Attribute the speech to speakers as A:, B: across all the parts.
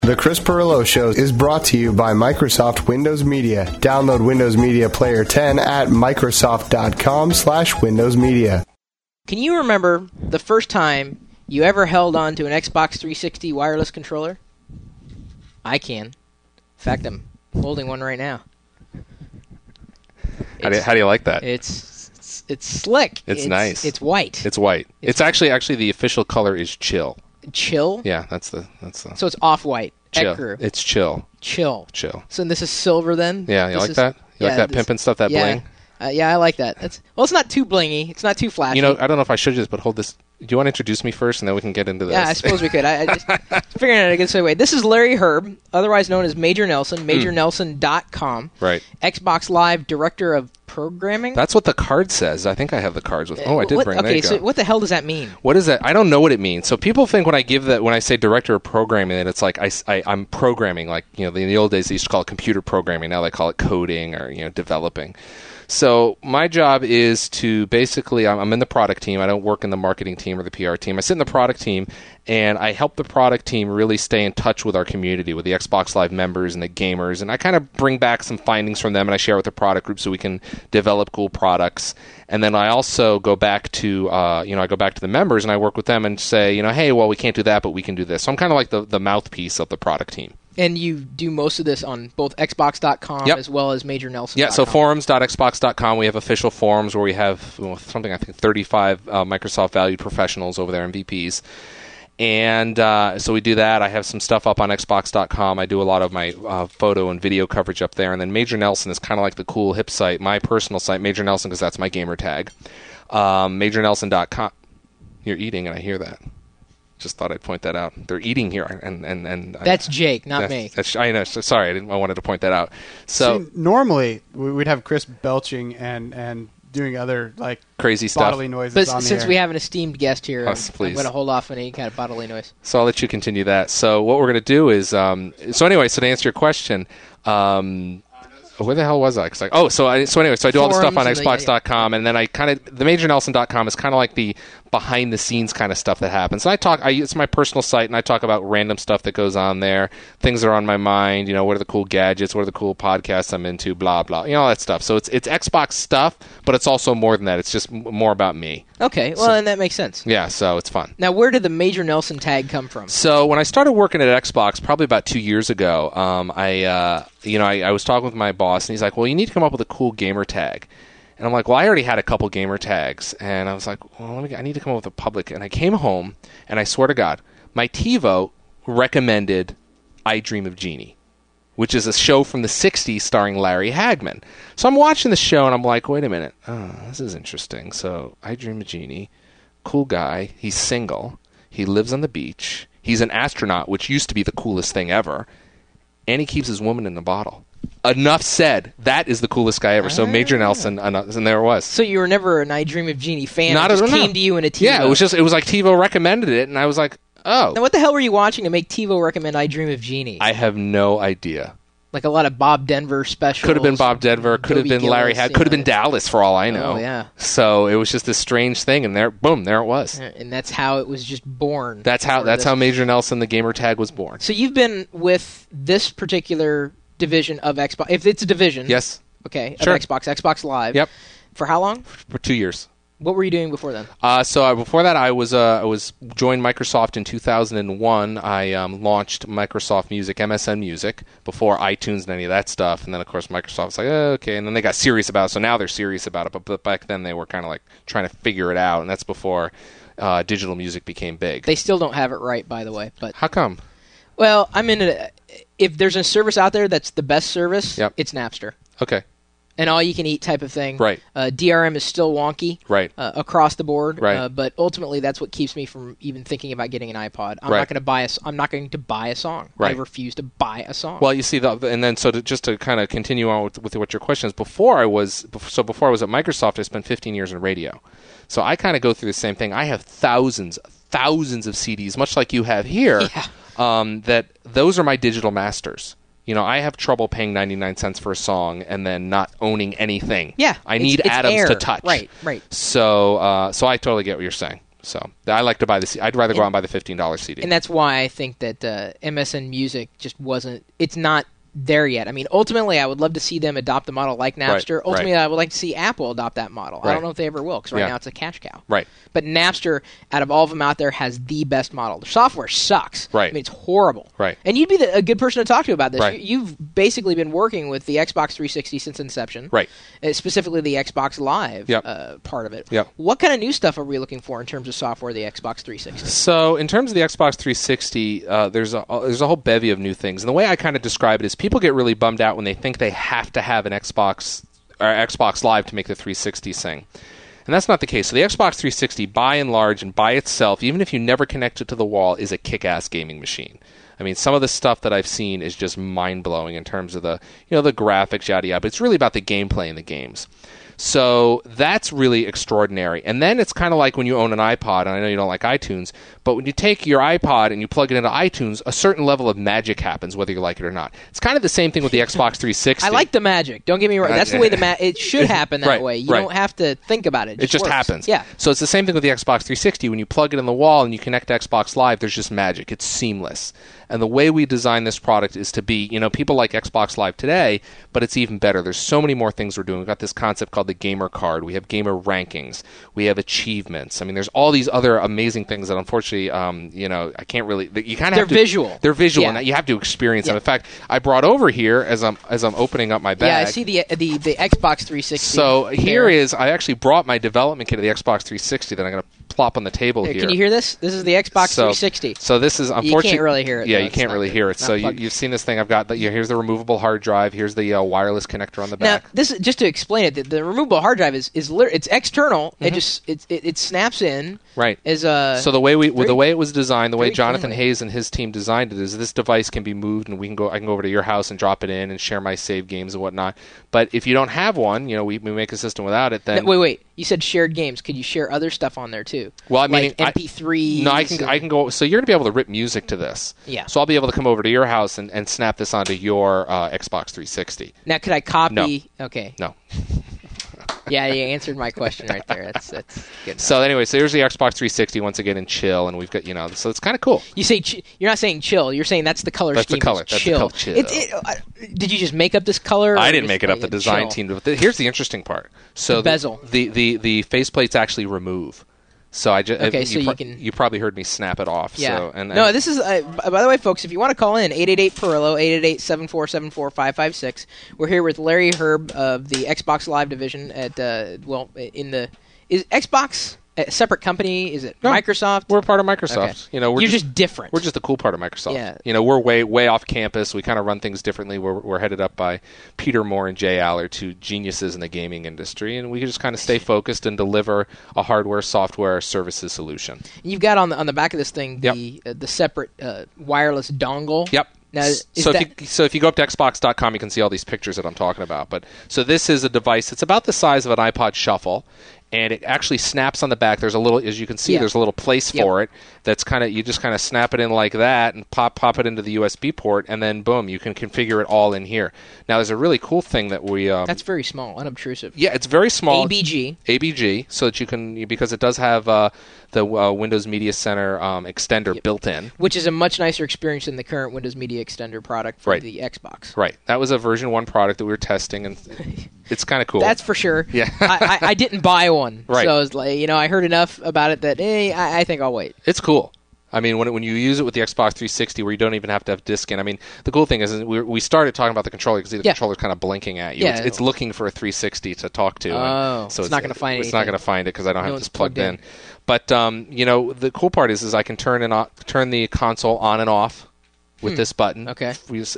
A: The Chris Pirillo Show is brought to you by Microsoft Windows Media. Download Windows Media Player 10 at Microsoft.com/Windows Media.
B: Can you remember the first time you ever held on to an Xbox 360 wireless controller? I can. In fact, I'm holding one right now.
C: How do you like that?
B: It's slick.
C: It's nice.
B: It's white.
C: It's white. It's actually the official color is chill.
B: Chill?
C: Yeah, that's the.
B: So it's off-white.
C: Chill.
B: Ecru.
C: It's chill.
B: Chill.
C: So
B: this is silver then?
C: Yeah, you like that? You like that pimpin' stuff, that bling?
B: Yeah, I like that. It's not too blingy. It's not too flashy.
C: You know, I don't know if I should just, but hold this. Do you want to introduce me first, and then we can get into this?
B: Yeah, I suppose we could. I just figuring out a good segue. This is Larry Herb, otherwise known as Major Nelson, MajorNelson.com.
C: Right.
B: Xbox Live Director of Programming.
C: That's what the card says. I think I have the cards with. I did bring.
B: Okay, so what the hell does that mean?
C: What is that? I don't know what it means. So people think when I say Director of Programming, that it's like I'm programming. Like, you know, in the old days they used to call it computer programming. Now they call it coding or, you know, developing. So my job is to basically, I'm in the product team. I don't work in the marketing team or the PR team. I sit in the product team, and I help the product team really stay in touch with our community, with the Xbox Live members and the gamers. And I kind of bring back some findings from them, and I share with the product group so we can develop cool products. And then I also go back to, the members, and I work with them and say, you know, hey, well, we can't do that, but we can do this. So I'm kind of like the mouthpiece of the product team.
B: And you do most of this on both Xbox.com as well as MajorNelson.com.
C: Yeah, so forums.xbox.com, we have official forums where we have something, I think, 35 Microsoft valued professionals over there, MVPs. And so we do that. I have some stuff up on Xbox.com. I do a lot of my photo and video coverage up there. And then Major Nelson is kind of like the cool hip site, my personal site, Major Nelson, because that's my gamer tag. MajorNelson.com. You're eating, and I hear that. Just thought I'd point that out. They're eating here, and
B: that's Jake, not me.
C: I know. Sorry, I wanted to point that out. So
D: normally we'd have Chris belching and doing other like
C: crazy stuff,
D: bodily noises.
B: But
D: on
B: since
D: the air.
B: We have an esteemed guest here, I'm
C: please.
B: going to hold off on any kind of bodily noise.
C: So I'll let you continue that. So what we're going to do is, so to answer your question. Where the hell was I? So I do all the stuff on Xbox.com, and then I kind of the MajorNelson.com is kind of like the behind the scenes kind of stuff that happens. And it's my personal site, and I talk about random stuff that goes on there, things that are on my mind. You know, what are the cool gadgets? What are the cool podcasts I'm into? Blah blah. You know, all that stuff. So it's Xbox stuff, but it's also more than that. It's just more about me.
B: Okay, well, then that makes sense.
C: Yeah, so it's fun.
B: Now, where did the Major Nelson tag come from?
C: So when I started working at Xbox, probably about 2 years ago, I was talking with my boss, and he's like, well, you need to come up with a cool gamer tag. And I'm like, well, I already had a couple gamer tags. And I was like, well, I need to come up with a public. And I came home, and I swear to God, my TiVo recommended I Dream of Jeannie, which is a show from the 60s starring Larry Hagman. So I'm watching the show, and I'm like, wait a minute. Oh, this is interesting. So I Dream of Jeannie, cool guy. He's single. He lives on the beach. He's an astronaut, which used to be the coolest thing ever. And he keeps his woman in a bottle. Enough said. That is the coolest guy ever. So Major Nelson, and there it was.
B: So you were never an I Dream of Jeannie fan? It just came to you in a TiVo?
C: Yeah, it was like TiVo recommended it, and I was like, oh.
B: Now what the hell were you watching to make TiVo recommend I Dream of Jeannie?
C: I have no idea.
B: Like a lot of Bob Denver specials.
C: Could have been Bob Denver. Could have been Larry Hagman. Could have been Dallas, for all I know.
B: Oh, yeah.
C: So it was just this strange thing, and there it was.
B: And that's how it was just born.
C: That's how Major Nelson, the gamer tag, was born.
B: So you've been with this particular division of Xbox. If it's a division.
C: Yes.
B: Okay.
C: Sure.
B: Of Xbox Live.
C: Yep.
B: For how long?
C: For 2 years.
B: What were you doing before then?
C: Before that, I was joined Microsoft in 2001. I launched Microsoft Music, MSN Music, before iTunes and any of that stuff. And then, of course, Microsoft was like, okay. And then they got serious about it. So now they're serious about it. But back then, they were kind of like trying to figure it out. And that's before digital music became big.
B: They still don't have it right, by the way. But
C: how come?
B: Well, if there's a service out there that's the best service, it's Napster.
C: Okay.
B: An all-you-can-eat type of thing.
C: Right.
B: DRM is still wonky.
C: Right.
B: Across the board.
C: Right.
B: But ultimately, that's what keeps me from even thinking about getting an iPod. I'm not going to buy a song.
C: Right.
B: I refuse to buy a song.
C: Well, you see, just to kind of continue on with what your question is, before I was at Microsoft, I spent 15 years in radio. So I kind of go through the same thing. I have thousands of CDs, much like you have here. Yeah. That those are my digital masters. You know, I have trouble paying 99 cents for a song and then not owning anything.
B: Yeah.
C: I need atoms to touch.
B: Right.
C: So I totally get what you're saying. So I like to buy the. I'd rather go out and buy the $15 CD.
B: And that's why I think that MSN Music just wasn't. It's not there yet. I mean, ultimately, I would love to see them adopt the model like Napster.
C: Right,
B: Ultimately,
C: right.
B: I would like to see Apple adopt that model. I
C: Right.
B: don't know if they ever will, because right now it's a cash cow.
C: Right.
B: But Napster, out of all of them out there, has the best model. The software sucks.
C: Right.
B: I mean, it's horrible.
C: Right.
B: And you'd be a good person to talk to about this.
C: Right.
B: You've basically been working with the Xbox 360 since inception.
C: Right.
B: Specifically the Xbox Live
C: Yep.
B: part of it.
C: Yep.
B: What kind of new stuff are we looking for in terms of software of the Xbox 360?
C: So in terms of the Xbox 360, there's a whole bevy of new things. And the way I kind of describe it is people get really bummed out when they think they have to have an Xbox or Xbox Live to make the 360 sing. And that's not the case. So the Xbox 360, by and large, and by itself, even if you never connect it to the wall, is a kick-ass gaming machine. I mean, some of the stuff that I've seen is just mind-blowing in terms of the graphics, yada yada. But it's really about the gameplay in the games. So that's really extraordinary. And then it's kind of like when you own an iPod, and I know you don't like iTunes, but when you take your iPod and you plug it into iTunes, a certain level of magic happens, whether you like it or not. It's kind of the same thing with the Xbox 360.
B: I like the magic. Don't get me wrong. That's the way it should happen that
C: Right,
B: way. You
C: right.
B: don't have to think about it.
C: It just
B: works.
C: happens.
B: Yeah.
C: So it's the same thing with the Xbox 360. When you plug it in the wall and you connect to Xbox Live, there's just magic. It's seamless. And the way we design this product is to be, people like Xbox Live today, but it's even better. There's so many more things we're doing. We've got this concept called the gamer card. We have gamer rankings. We have achievements. I mean, there's all these other amazing things that unfortunately, I can't really. You kind of
B: They're visual.
C: They're visual,
B: Yeah.
C: and you have to experience them. In fact, I brought over here as I'm opening up my bag.
B: Yeah, I see the Xbox 360.
C: So here
B: there.
C: is, I actually brought my development kit of the Xbox 360 that I'm going to plop on the table here.
B: Can you hear this? This is the Xbox 360.
C: So this is unfortunately
B: You can't really hear it.
C: Yeah,
B: though.
C: you
B: It's
C: can't
B: not
C: really
B: good.
C: hear it.
B: Not
C: So
B: plugged.
C: you've seen this thing I've got. Here's the removable hard drive. Here's the wireless connector on the
B: Now,
C: back.
B: this is just to explain it. The removable hard drive is it's external.
C: Mm-hmm.
B: It snaps in.
C: Right.
B: As a
C: So the way it was designed, the way
B: very
C: Jonathan
B: friendly.
C: Hayes and his team designed it is this device can be moved, and I can go over to your house and drop it in and share my save games and whatnot. But if you don't have one, we make a system without it. Then
B: wait. You said shared games. Could you share other stuff on there too?
C: Well, I mean,
B: like MP3s.
C: No, I can go. So you're going to be able to rip music to this.
B: Yeah.
C: So I'll be able to come over to your house and snap this onto your Xbox 360.
B: Now, could I copy?
C: No.
B: Okay.
C: No.
B: Yeah, you answered my question right there. That's good enough.
C: So anyway, here's the Xbox 360 once again in chill, and we've got so it's kind of cool.
B: You say you're not saying chill. You're saying that's the color
C: That's the
B: scheme.
C: color.
B: It's
C: That's the
B: chill.
C: color, chill.
B: Did you just make up this color?
C: I
B: or
C: didn't
B: just
C: make it up.
B: like
C: The
B: a
C: design
B: chill?
C: team. But here's the interesting part. So
B: The bezel.
C: The faceplates actually remove. So I just
B: Okay, so you can-
C: you probably heard me snap it off.
B: Yeah.
C: So, and
B: no, this is by the way, folks. If you want to call in, 888-PERILLO, 888-747-4556. We're here with Larry Herb of the Xbox Live division at is Xbox a separate company? Is it
C: No,
B: Microsoft?
C: We're part of Microsoft.
B: Okay.
C: We're
B: You're just different.
C: We're just the cool part of Microsoft.
B: Yeah.
C: We're way off campus. We kind of run things differently. We're headed up by Peter Moore and Jay Aller, two geniuses in the gaming industry, and we just kind of stay focused and deliver a hardware, software, services solution.
B: You've got on the back of this thing the separate wireless dongle.
C: Yep.
B: Now,
C: if you go up to Xbox.com, you can see all these pictures that I'm talking about. But so this is a device. It's about the size of an iPod Shuffle, and it actually snaps on the back. There's a little, as you can see, there's a little place for it. That's you just kind of snap it in like that, and pop it into the USB port, and then boom, you can configure it all in here. Now, there's a really cool thing that we.
B: That's very small, unobtrusive.
C: Yeah, it's very small.
B: ABG,
C: so that you can, because it does have the Windows Media Center extender built in.
B: Which is a much nicer experience than the current Windows Media Extender product for the Xbox.
C: Right. That was a version 1 product that we were testing, and it's kind of cool.
B: That's for sure.
C: Yeah.
B: I didn't buy one.
C: Right.
B: So I was like, I heard enough about it that, I think I'll wait.
C: It's cool. I mean, when you use it with the Xbox 360, where you don't even have to have disk in. I mean, the cool thing is we started talking about the controller because the controller's kind of blinking at you.
B: Yeah.
C: It's looking for a 360 to talk to.
B: Oh,
C: so
B: it's not going to find anything.
C: It's not going to find it because I don't have this plugged in.
B: in.
C: But the cool part is I can turn the console on and off with this button.
B: Okay.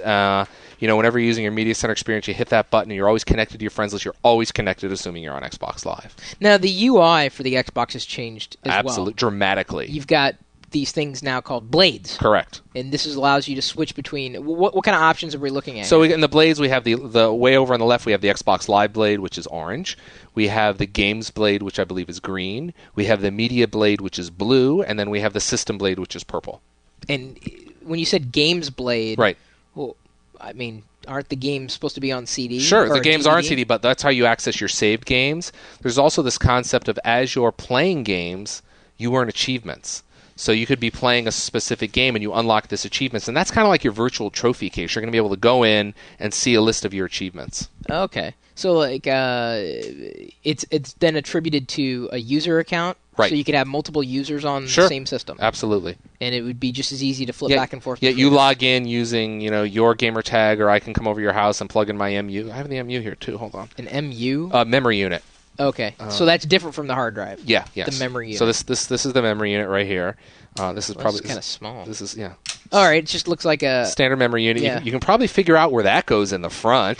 C: Whenever you're using your Media Center experience, you hit that button, and you're always connected to your friends list. You're always connected, assuming you're on Xbox Live.
B: Now, the UI for the Xbox has changed as well.
C: Absolutely, dramatically.
B: You've got these things now called blades.
C: Correct.
B: And this allows you to switch between. What kind of options are we looking at?
C: So in the blades, we have the way over on the left, we have the Xbox Live blade, which is orange. We have the Games blade, which I believe is green. We have the Media blade, which is blue. And then we have the System blade, which is purple.
B: And when you said Games blade,
C: right?
B: Well, I mean, aren't the games supposed to be on CD?
C: Sure,
B: or
C: the games
B: DVD?
C: are on CD, but that's how you access your saved games. There's also this concept of as you're playing games, you earn achievements. So you could be playing a specific game and you unlock this achievements, and that's kind of like your virtual trophy case. You're going to be able to go in and see a list of your achievements.
B: Okay. So like it's then attributed to a user account.
C: Right.
B: So you could have multiple users on
C: Sure.
B: the same system.
C: Absolutely.
B: And it would be just as easy to flip back and forth.
C: Yeah,
B: between
C: you
B: them.
C: log in using, your gamer tag, or I can come over to your house and plug in my MU. I have the MU here too. Hold on.
B: An MU?
C: Memory unit.
B: Okay. So that's different from the hard drive.
C: Yeah, yes.
B: The memory unit.
C: So this is the memory unit right here. This is probably
B: kind of small.
C: This is
B: All right. It just looks like a
C: standard memory unit.
B: Yeah.
C: You can probably figure out where that goes in the front.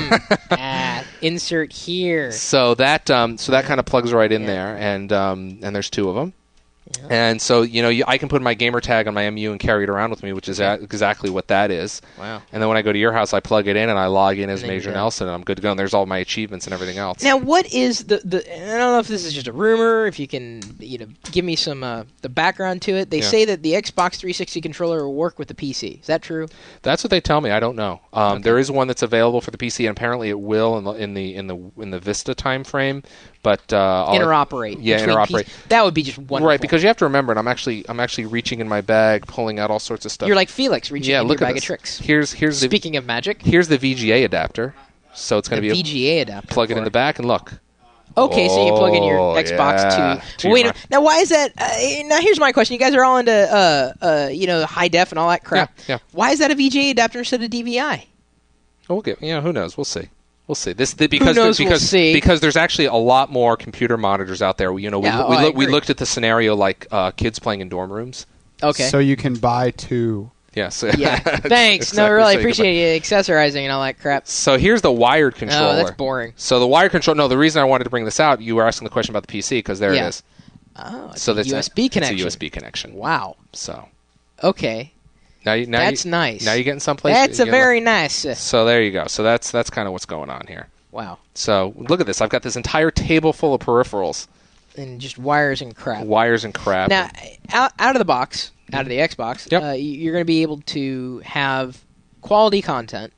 B: insert here.
C: So that kind of plugs right in there, and there's two of them. Yeah. And so, I can put my gamer tag on my MU and carry it around with me, which is exactly what that is.
B: Wow.
C: And then when I go to your house, I plug it in and I log in as
B: And then
C: Major
B: you're done.
C: Nelson, and I'm good to go. And there's all my achievements and everything else.
B: Now, what is the I don't know if this is just a rumor, if you can give me some the background to it. They say that the Xbox 360 controller will work with the PC. Is that true?
C: That's what they tell me. I don't know. There is one that's available for the PC, and apparently it will in the Vista time frame. But
B: interoperate.
C: Yeah,
B: between
C: interoperate.
B: That would be just wonderful.
C: Right, because you have to remember, and I'm actually reaching in my bag, pulling out all sorts of stuff.
B: You're like Felix reaching in
C: look
B: your
C: at
B: bag
C: this.
B: of tricks.
C: Here's
B: Speaking of magic,
C: here's the VGA adapter. So it's going to be
B: VGA adapter.
C: Plug it in the back and look.
B: Okay, so you plug in your Xbox to wait. Now, why is that? Now, here's my question. You guys are all into high def and all that crap.
C: Yeah.
B: Why is that a VGA adapter instead of DVI?
C: We'll get. Who knows? We'll see. We'll see. Because there's actually a lot more computer monitors out there. We looked at the scenario like kids playing in dorm rooms.
B: Okay.
D: So you can buy two.
C: Yes.
B: Yeah. Thanks.
C: Exactly.
B: No, really appreciate you accessorizing and all that crap.
C: So here's the wired controller.
B: Oh, that's boring.
C: So the wired controller. No, the reason I wanted to bring this out, you were asking the question about the PC because there it is.
B: Oh, it's
C: So
B: a
C: that's
B: USB connection.
C: It's a USB connection.
B: Wow.
C: So
B: Okay.
C: now
B: That's nice.
C: Now you're getting someplace.
B: That's a very nice.
C: So there you go. So that's kind of what's going on here.
B: Wow.
C: So look at this. I've got this entire table full of peripherals,
B: And just wires and crap.
C: wires and crap.
B: Now, out of the box, out of the Xbox,
C: Yep.
B: you're going to be able to have quality content,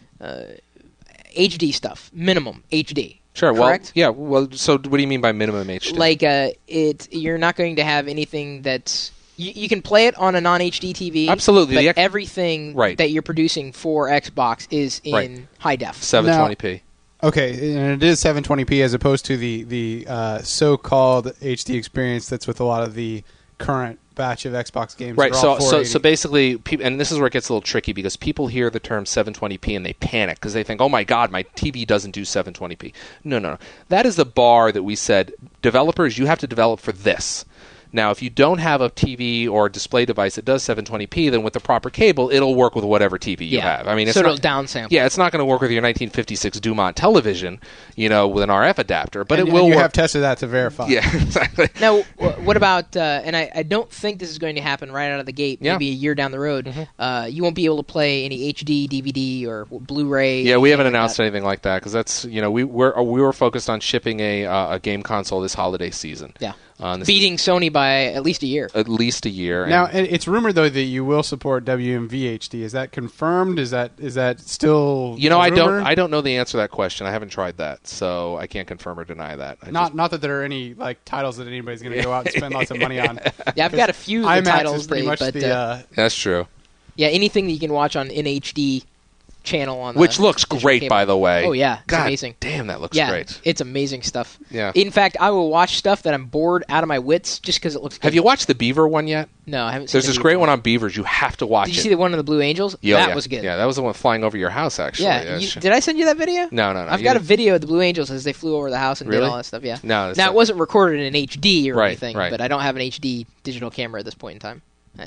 B: HD stuff, minimum HD.
C: Sure.
B: Correct?
C: Well, yeah. Well, so what do you mean by minimum HD?
B: Like you're not going to have anything that's. You can play it on a non-HD TV.
C: Absolutely.
B: But everything that you're producing for Xbox is in high def.
C: 720p.
D: Okay, and it is 720p as opposed to the so-called HD experience that's with a lot of the current batch of Xbox games.
C: Right.
D: They're all
C: So
D: 480.
C: basically, and this is where it gets a little tricky because people hear the term 720p and they panic because they think, "Oh my God, my TV doesn't do 720p." No. That is the bar that we said, developers, you have to develop for this. Now, if you don't have a TV or a display device that does 720p, then with the proper cable, it'll work with whatever TV you have. I mean, it's
B: it'll
C: not,
B: downsample.
C: Yeah, it's not going to work with your 1956 Dumont television, with an RF adapter, but
D: and
C: it will
D: you
C: work.
D: have tested that to verify.
C: Yeah, exactly.
B: Now, what about, and I don't think this is going to happen right out of the gate, maybe a year down the road, you won't be able to play any HD, DVD, or Blu-ray.
C: Yeah, we haven't announced anything like that because that's, we were focused on shipping a game console this holiday season.
B: Yeah. Beating Sony by at least a year.
C: At least a year.
D: Now, it's rumored, though, that you will support WMVHD. Is that confirmed? Is that still
C: I
D: rumor?
C: don't know the answer to that question. I haven't tried that, so I can't confirm or deny that.
D: Not that there are any titles that anybody's going to go out and spend lots of money on.
B: Yeah, I've got a few of the
D: IMAX
B: titles.
D: is pretty much
C: that's true.
B: Yeah, anything that you can watch on an HD channel on
C: which looks great,
B: cable.
C: by the way.
B: Oh yeah, it's
C: God
B: amazing.
C: Damn, that looks
B: yeah,
C: great.
B: It's amazing stuff.
C: Yeah.
B: In fact, I will watch stuff that I'm bored out of my wits just because it looks good.
C: Have you watched the Beaver one yet?
B: No, I haven't seen
C: There's this
B: the
C: great
B: Beaver
C: one on Beavers. You have to watch it.
B: Did you see the one of the Blue Angels? That was good.
C: Yeah, that was the one flying over your house, actually.
B: Yeah. Did I send you that video?
C: No.
B: I've got a video of the Blue Angels as they flew over the house and did all that stuff, yeah.
C: No.
B: Now, it wasn't recorded in HD or anything,
C: right.
B: but I don't have an HD digital camera at this point in time.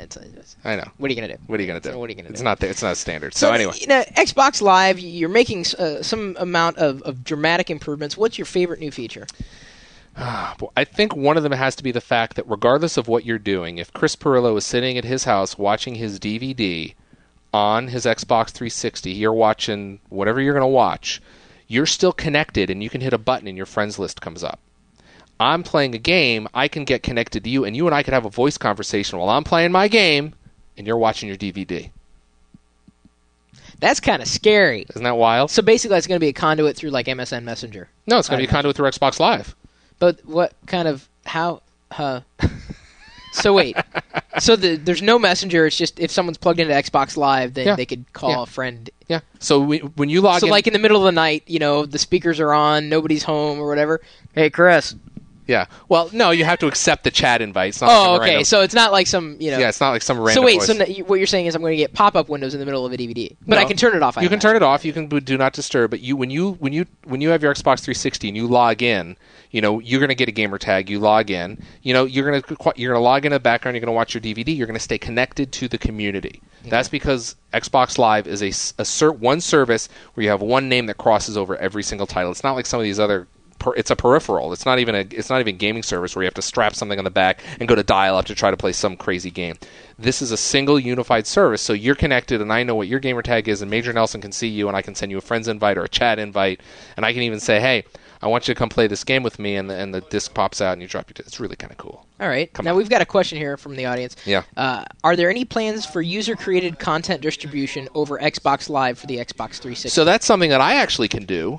C: I know.
B: What are you going to do?
C: What are you going to do?
B: What are you going to do?
C: It's not standard. So anyway.
B: Xbox Live, you're making some amount of dramatic improvements. What's your favorite new feature?
C: I think one of them has to be the fact that regardless of what you're doing, if Chris Pirillo is sitting at his house watching his DVD on his Xbox 360, you're watching whatever you're going to watch, you're still connected and you can hit a button and your friends list comes up. I'm playing a game, I can get connected to you, and you and I could have a voice conversation while I'm playing my game, and you're watching your DVD.
B: That's kind of scary.
C: Isn't that wild?
B: So basically, it's going to be a conduit through like MSN Messenger.
C: No, it's going to be a conduit through Xbox Live.
B: But what kind of how? So wait. So there's no messenger. It's just if someone's plugged into Xbox Live, then they could call a friend.
C: Yeah. So when you log in...
B: So like in the middle of the night, the speakers are on, nobody's home or whatever. Hey, Chris.
C: Yeah. Well, no, you have to accept the chat invite. It's not
B: okay.
C: random...
B: So it's not like some,
C: Yeah, it's not like some random
B: So wait,
C: voice.
B: so what you're saying is I'm going to get pop-up windows in the middle of a DVD. But I can turn it off.
C: You can turn it off. You can do not disturb. But when you have your Xbox 360 and you log in, you're going to get a gamer tag. You log in. You're going to log in the background. You're going to watch your DVD. You're going to stay connected to the community. Okay. That's because Xbox Live is one service where you have one name that crosses over every single title. It's not like some of these other. It's a peripheral. It's not even gaming service where you have to strap something on the back and go to dial-up to try to play some crazy game. This is a single unified service, so you're connected, and I know what your gamer tag is, and Major Nelson can see you, and I can send you a friend's invite or a chat invite, and I can even say, hey, I want you to come play this game with me, and the disc pops out, and you drop your disc. It's really kind of cool.
B: All right. Now we've got a question here from the audience.
C: Yeah.
B: Are there any plans for user-created content distribution over Xbox Live for the Xbox 360?
C: So that's something that I actually can do.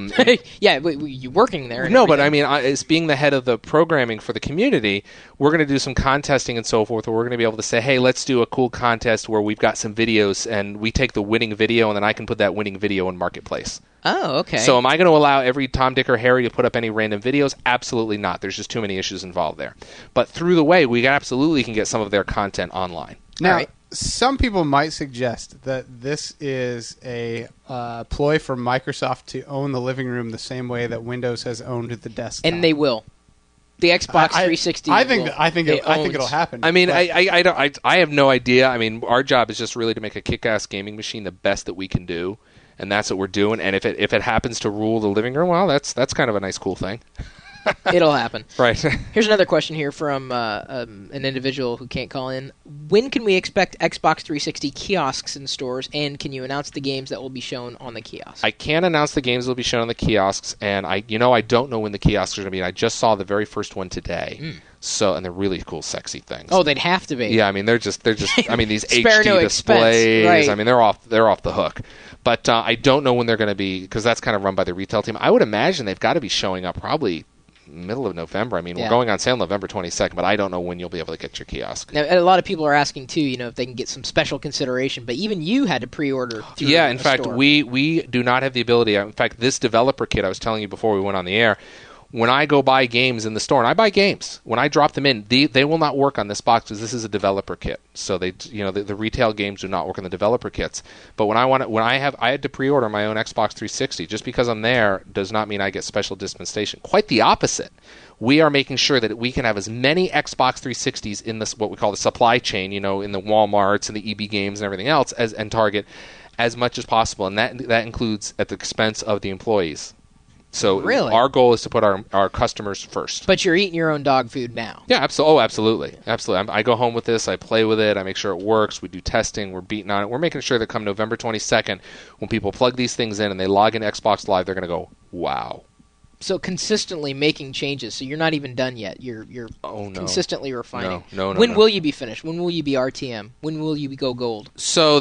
B: Yeah, you're working there.
C: No, but I mean, as being the head of the programming for the community, we're going to do some contesting and so forth, where we're going to be able to say, hey, let's do a cool contest where we've got some videos, and we take the winning video, and then I can put that winning video in Marketplace.
B: Oh, okay.
C: So am I going to allow every Tom, Dick, or Harry to put up any random videos? Absolutely not. There's just too many issues involved there. But through the way, we absolutely can get some of their content online.
D: Now, some people might suggest that this is a ploy for Microsoft to own the living room the same way that Windows has owned the desktop.
B: And they will. The Xbox 360.
D: I think it'll happen.
C: I mean, I have no idea. I mean, our job is just really to make a kick-ass gaming machine the best that we can do, and that's what we're doing. And if it happens to rule the living room, well, that's kind of a nice, cool thing.
B: It'll happen.
C: Right.
B: Here's another question here from an individual who can't call in. When can we expect Xbox 360 kiosks in stores, and can you announce the games that will be shown on the kiosks?
C: I can announce the games that will be shown on the kiosks, and I don't know when the kiosks are going to be. I just saw the very first one today. So, and they're really cool, sexy things.
B: Oh, they'd have to be.
C: Yeah, I mean, they're just. I mean, these
B: Spare
C: HD
B: no
C: displays.
B: Expense. Right.
C: I mean, they're off the hook. But I don't know when they're going to be, because that's kind of run by the retail team. I would imagine they've got to be showing up probably middle of November. I mean, we're going on sale November 22nd, but I don't know when you'll be able to get your kiosk.
B: Now, a lot of people are asking too, if they can get some special consideration. But even you had to pre-order. Through
C: in fact,
B: store.
C: we do not have the ability. In fact, this developer kit I was telling you before we went on the air. When I go buy games in the store, and I buy games, when I drop them in, they will not work on this box because this is a developer kit. So the retail games do not work on the developer kits. But I had to pre-order my own Xbox 360. Just because I'm there does not mean I get special dispensation. Quite the opposite. We are making sure that we can have as many Xbox 360s in this what we call the supply chain, in the Walmarts and the EB Games and everything else, and Target, as much as possible, and that includes at the expense of the employees. So
B: really?
C: Our goal is to put our customers first.
B: But you're eating your own dog food now.
C: Yeah, absolutely. I go home with this. I play with it. I make sure it works. We do testing. We're beating on it. We're making sure that come November 22nd, when people plug these things in and they log in Xbox Live, they're going to go, wow.
B: So consistently making changes. So you're not even done yet. You're consistently refining.
C: No.
B: When will you be finished? When will you be RTM? When will you go gold?
C: So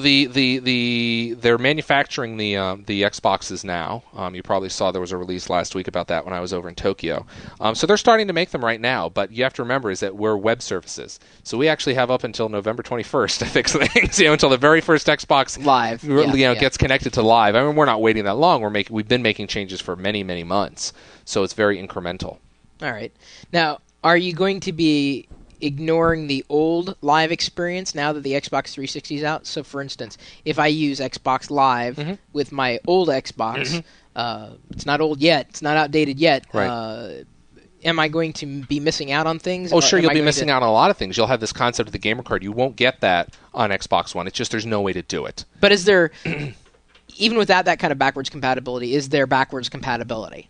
C: they're manufacturing the Xboxes now. You probably saw there was a release last week about that when I was over in Tokyo. So they're starting to make them right now. But you have to remember is that we're web services. So we actually have up until November 21st to fix things. Until the very first Xbox
B: Live
C: gets connected to Live. I mean, we're not waiting that long. We've been making changes for many, many months. So it's very incremental.
B: All right. Now, are you going to be ignoring the old Live experience now that the Xbox 360 is out? So, for instance, if I use Xbox Live with my old Xbox, it's not old yet, it's not outdated yet.
C: Right.
B: Am I going to be missing out on things?
C: Oh, sure, you'll be missing out on a lot of things. You'll have this concept of the gamer card. You won't get that on Xbox One. It's just there's no way to do it.
B: But is there, even without that kind of backwards compatibility, is there backwards compatibility?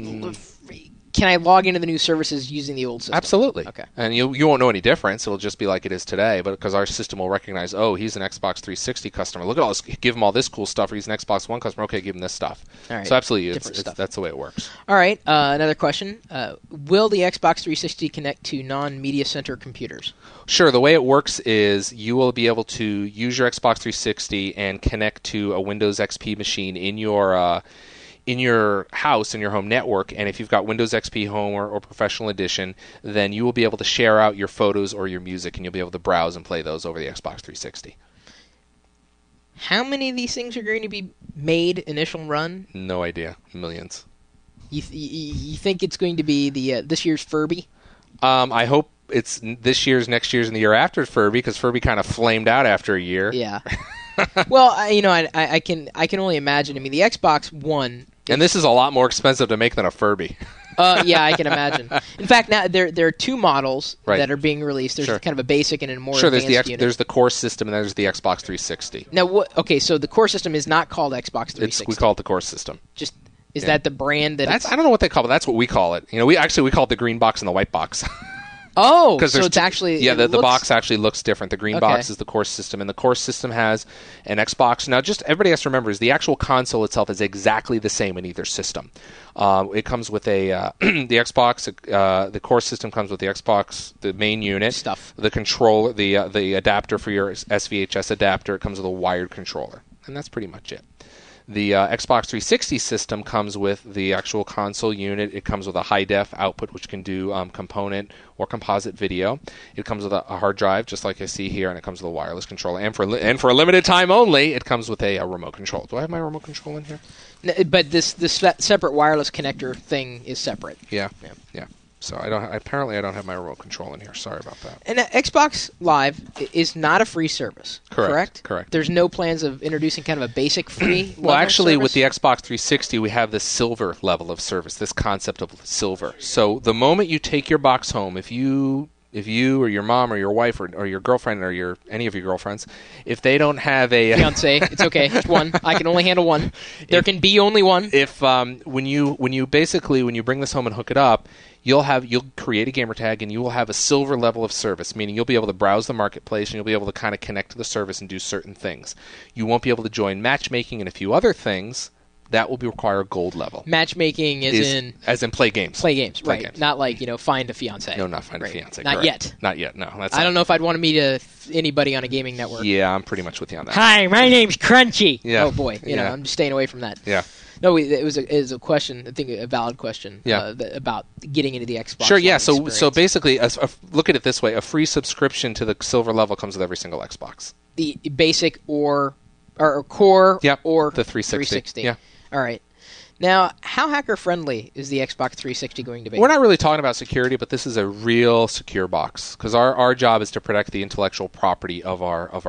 B: Can I log into the new services using the old system?
C: Absolutely.
B: Okay.
C: And you won't know any difference. It'll just be like it is today, but because our system will recognize, oh, he's an Xbox 360 customer. Look at all this. Give him all this cool stuff. Or he's an Xbox One customer. Okay, give him this stuff.
B: All right.
C: So absolutely,
B: stuff.
C: That's the way it works.
B: All right. Another question. Will the Xbox 360 connect to non-Media Center computers?
C: Sure. The way it works is you will be able to use your Xbox 360 and connect to a Windows XP machine in your in your house, in your home network, and if you've got Windows XP Home or Professional Edition, then you will be able to share out your photos or your music, and you'll be able to browse and play those over the Xbox 360.
B: How many of these things are going to be made initial run?
C: No idea. Millions.
B: You think it's going to be the this year's Furby?
C: I hope it's this year's, next year's, and the year after Furby, because Furby kind of flamed out after a year.
B: Yeah. Well, I can only imagine. I mean, the Xbox One.
C: And this is a lot more expensive to make than a Furby.
B: Yeah, I can imagine. In fact, now there are two models
C: Right.
B: that are being released. There's
C: Sure.
B: kind of a basic and a more
C: Sure,
B: advanced unit.
C: there's the core system, and there's the Xbox 360.
B: Now, okay, so the core system is not called Xbox 360.
C: We call it the core system.
B: Just is that the brand that?
C: I don't know what they call it. That's what we call it. We call it the green box and the white box.
B: Oh, so
C: there's
B: it's actually
C: the box actually looks different. The green
B: Okay.
C: box is the core system, and the core system has an Xbox. Now, just everybody has to remember is the actual console itself is exactly the same in either system. It comes with a the Xbox. The core system comes with the Xbox, the main unit,
B: Stuff.
C: the controller, the adapter for your SVHS adapter. It comes with a wired controller, and that's pretty much it. The Xbox 360 system comes with the actual console unit. It comes with a high-def output, which can do component or composite video. It comes with a hard drive, just like I see here, and it comes with a wireless controller. And for a limited time only, it comes with a remote control. Do I have my remote control in here?
B: But this separate wireless connector thing is separate.
C: Yeah. So I don't have my remote control in here. Sorry about that.
B: And Xbox Live is not a free service.
C: Correct.
B: There's no plans of introducing kind of a basic free.
C: Well, actually,
B: service?
C: with the Xbox 360, we have the silver level of service. This concept of silver. So the moment you take your box home, if you or your mom or your wife or your girlfriend or any of your girlfriends, if they don't have a
B: fiance, it's okay. Just one. I can only handle one. There can be only one.
C: If when you bring this home and hook it up, you'll create a gamer tag and you will have a silver level of service, meaning you'll be able to browse the marketplace and you'll be able to kind of connect to the service and do certain things. You won't be able to join matchmaking and a few other things. That will require a gold level.
B: Matchmaking as in
C: play games.
B: Play games, right?
C: Games.
B: Not like find a fiance.
C: No, not find a fiance.
B: Not
C: correct.
B: yet.
C: Not yet. No,
B: I don't know if I'd want to meet anybody on a gaming network.
C: Yeah, I'm pretty much with you on that.
B: Hi, my name's Crunchy.
C: Yeah.
B: Oh boy, I'm just staying away from that.
C: Yeah.
B: No, it was a question. I think a valid question.
C: Yeah.
B: About getting into the Xbox.
C: Sure. Yeah.
B: Live
C: So
B: experience.
C: basically, look at it this way: a free subscription to the silver level comes with every single Xbox.
B: The basic or core
C: Yep,
B: or
C: the 360. Yeah.
B: All right. Now, how hacker-friendly is the Xbox 360 going to be?
C: We're not really talking about security, but this is a real secure box because our job is to protect the intellectual property of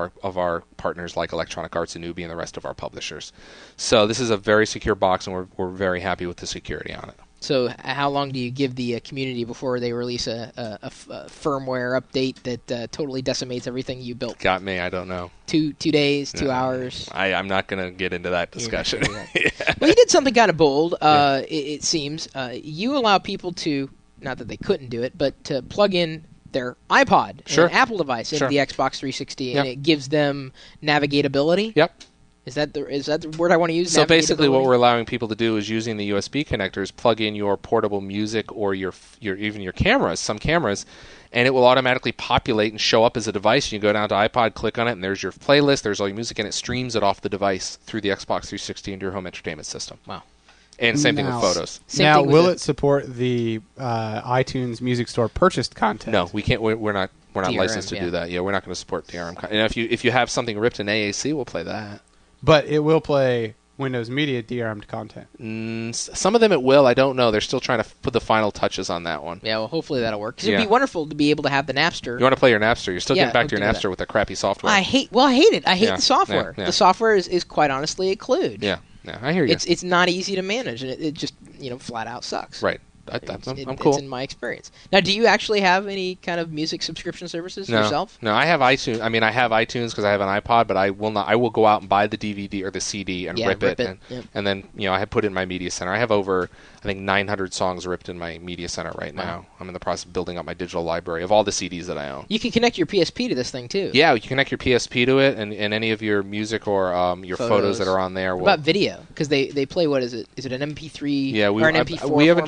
C: our partners like Electronic Arts and Newbie and the rest of our publishers. So this is a very secure box, and we're very happy with the security on it.
B: So how long do you give the community before they release a firmware update that totally decimates everything you built?
C: Got me. I don't know.
B: 2 days, 2 hours?
C: I'm not going to get into that discussion.
B: Well, you did something kind of bold, it seems. You allow people to, not that they couldn't do it, but to plug in their iPod
C: Sure.
B: and an Apple device into
C: Sure.
B: the Xbox 360,
C: Yep.
B: and it gives them navigatability?
C: Yep.
B: Is that the word I want to use?
C: So basically, what
B: Navigatability?
C: we're allowing people to do is using the USB connectors, plug in your portable music or your even your cameras, some cameras, and it will automatically populate and show up as a device. You go down to iPod, click on it, and there's your playlist. There's all your music, and it streams it off the device through the Xbox 360 into your home entertainment system.
B: Wow.
C: And same thing with
D: Now-
C: photos.
B: Same
D: now,
B: thing with
D: will
B: the-
D: it support the iTunes Music Store purchased content?
C: No, we can't. We're not
B: DRM,
C: licensed to
B: yeah.
C: do that. Yeah, we're not going to support DRM. And if you have something ripped in AAC, we'll play that.
D: But it will play Windows Media DRM'd content.
C: Some of them it will. I don't know. They're still trying to put the final touches on that one.
B: Yeah, well, hopefully that'll work. 'Cause
C: Yeah.
B: it'd be wonderful to be able to have the Napster.
C: You want to play your Napster? You're still
B: Yeah,
C: getting back to your
B: I'll do
C: Napster
B: that.
C: with the crappy software.
B: I hate it. I hate
C: Yeah,
B: the software.
C: yeah.
B: The software is quite honestly a kludge.
C: Yeah, I hear you.
B: It's not easy to manage, and it just flat out sucks.
C: Right. I'm cool.
B: It's in my experience. Now, do you actually have any kind of music subscription services
C: No,
B: yourself?
C: no, I have iTunes. I mean, I have iTunes because I have an iPod, but I will not. I will go out and buy the DVD or the CD and rip it.
B: Yep.
C: And then I have put it in my media center. I have over, I think, 900 songs ripped in my media center right now. I'm in the process of building up my digital library of all the CDs that I own.
B: You can connect your PSP to this thing too.
C: Yeah, you connect your PSP to it, and any of your music or your photos that are on there.
B: What about video? Because they play, what is it? Is it an MP3
C: Yeah,
B: or an MP4
C: we haven't.
B: format?
C: I'm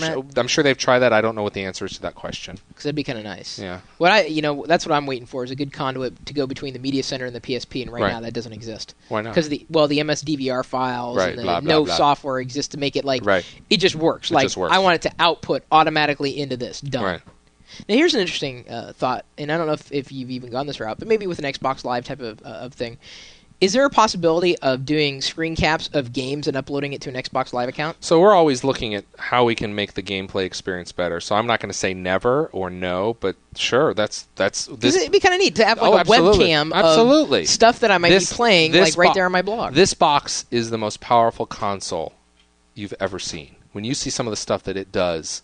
C: sure they've tried that. I don't know what the answer is to that question.
B: Because that'd be kind of nice.
C: Yeah.
B: That's what I'm waiting for, is a good conduit to go between the media center and the PSP, and right now that doesn't exist.
C: Why not?
B: Because the MSDVR files and the
C: blah, blah, blah.
B: software exists to make it it just works.
C: Just works.
B: I want it to output automatically into this. Done.
C: Right.
B: Now here's an interesting thought, and I don't know if you've even gone this route, but maybe with an Xbox Live type of thing. Is there a possibility of doing screen caps of games and uploading it to an Xbox Live account?
C: So we're always looking at how we can make the gameplay experience better. So I'm not going to say never or no, but sure, that's this.
B: Because it'd be kind of neat to have a
C: absolutely.
B: webcam
C: Absolutely.
B: of stuff that I might be playing right there on my blog.
C: This box is the most powerful console you've ever seen. When you see some of the stuff that it does,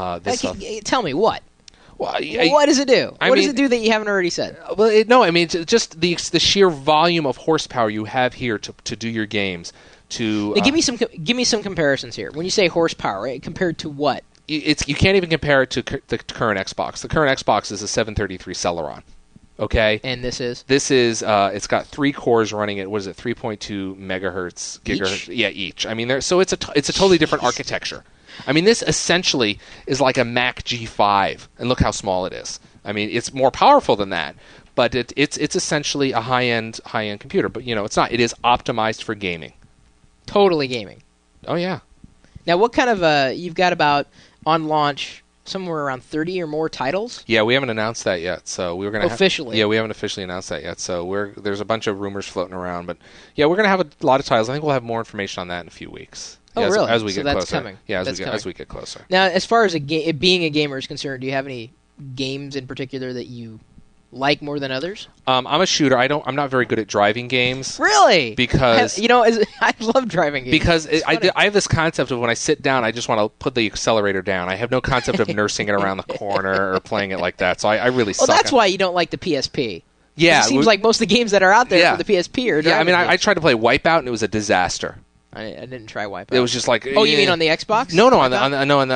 B: tell me what.
C: Well,
B: what does it do? What does it do that you haven't already said?
C: Well, it's just the sheer volume of horsepower you have here to do your games. Now,
B: give me some comparisons here. When you say horsepower, right, compared to what?
C: You can't even compare it to the current Xbox. The current Xbox is a 733 Celeron. Okay,
B: and this is
C: it's got 3 cores running at 3.2 megahertz gigahertz. Each. I mean, so it's a totally different architecture. I mean, this essentially is like a Mac G5, and look how small it is. I mean, it's more powerful than that, but it's essentially a high-end computer. But it's not. It is optimized for gaming.
B: Totally gaming.
C: Oh yeah.
B: Now, what kind of you've got about on launch somewhere around 30 or more titles?
C: Yeah, we haven't announced that yet. So we're going to
B: officially.
C: We haven't officially announced that yet. So there's a bunch of rumors floating around, but yeah, we're going to have a lot of titles. I think we'll have more information on that in a few weeks.
B: Oh, really?
C: As we get
B: that's
C: closer.
B: Coming.
C: Yeah,
B: as
C: we get closer.
B: Now, as far as being a gamer is concerned, do you have any games in particular that you like more than others?
C: I'm a shooter. I'm not very good at driving games.
B: Really?
C: Because
B: I love driving games.
C: Because I have this concept of when I sit down, I just want to put the accelerator down. I have no concept of nursing it around the corner or playing it like that. So I really suck.
B: Well, that's why you don't like the PSP.
C: Yeah,
B: it seems like most of the games that are out there for the PSP are.
C: Yeah, I mean, I tried to play Wipeout and it was a disaster.
B: I didn't try Wipeout.
C: It was just like.
B: Oh, you mean on the Xbox?
C: No, on the